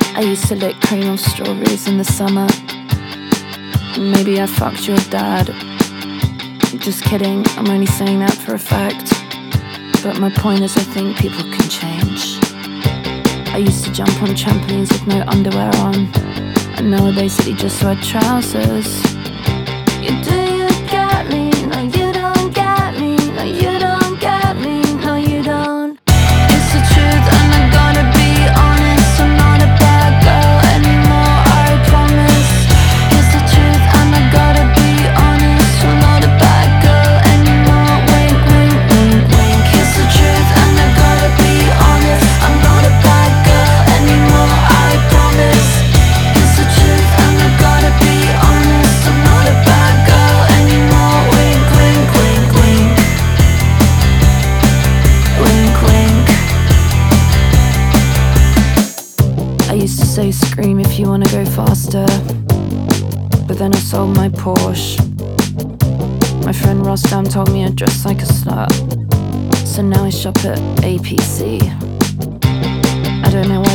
I used to lick cream of strawberries in the summer. Maybe I fucked your dad. Just kidding, I'm only saying that for a fact. But my point is, I think people can change. I used to jump on trampolines with no underwear on, and now I basically just wear trousers. You get me, no you don't get me, no you don't get me, no you don't. It's the truth and I gotta be honest, I'm not a bad girl anymore, I promise. It's the truth and I gotta be honest, I'm not a bad girl anymore, wink wink wink wink. It's the truth and I gotta be honest, I'm not a bad girl anymore, I promise. It's the truth and I gotta be honest, I'm not a bad girl anymore, wink wink wink wink. Wink wink. I used to say scream if you wanna go faster, but then I sold my Porsche. My friend Rostam told me I dress like a slut, so now I shop at APC. I don't know